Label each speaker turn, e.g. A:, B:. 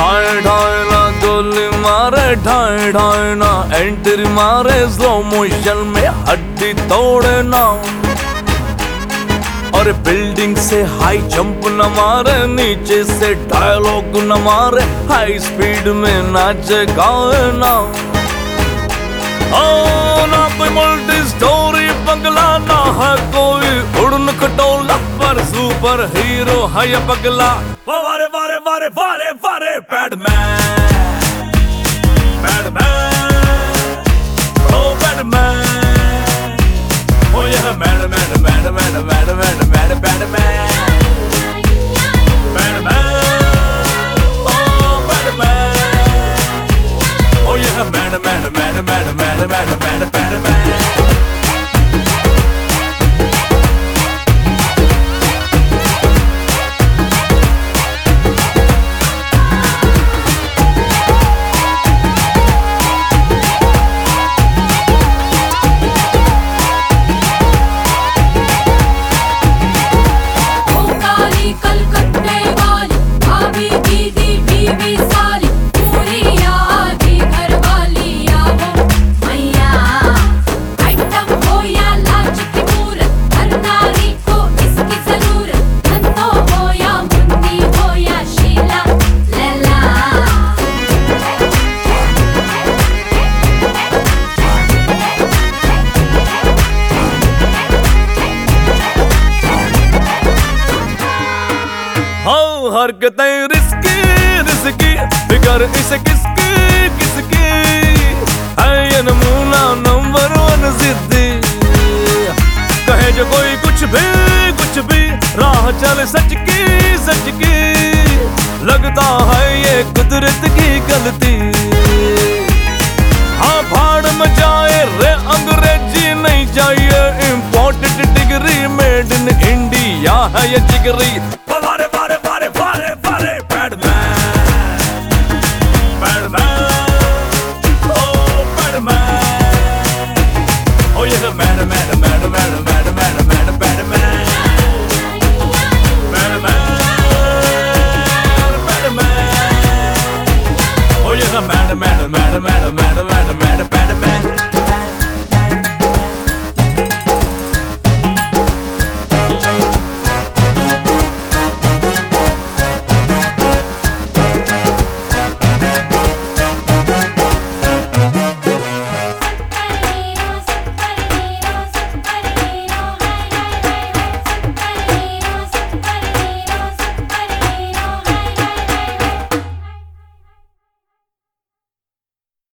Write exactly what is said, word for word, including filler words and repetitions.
A: ढाई ढाई ना गोली मारे, ढाई ढाई ना एंट्री मारे, स्लो मोशन में हड्डी तोड़े ना। और बिल्डिंग से हाई जंप न मारे, नीचे से डायलॉग न मारे, हाई स्पीड में नाचे गाए ना। ओ ना कोई मल्टी स्टोरी बंगला, ना है कोई उड़न खटोला, पर सुपर हीरो है ये पगला। वारे वारे वारे वारे वारे बैटमैन, बैटमैन, ओ बैटमैन, ओ ये है man man man man man man man Batman, Batman, ओ बैटमैन, ओ ये है man man man man man man man Batman. हरकतें रिस्की रिस्की, फिकर इसे किसकी किसकी, है ये नमूना नंबर वन जिद्दी। कहे जो कोई कुछ भी कुछ भी, राह चले सच की सच की, लगता है ये कुदरत की गलती। हाँ भाड़ में जाए रे अंग्रेजी नहीं चाहिए, imported degree made in India है ये जिगरी।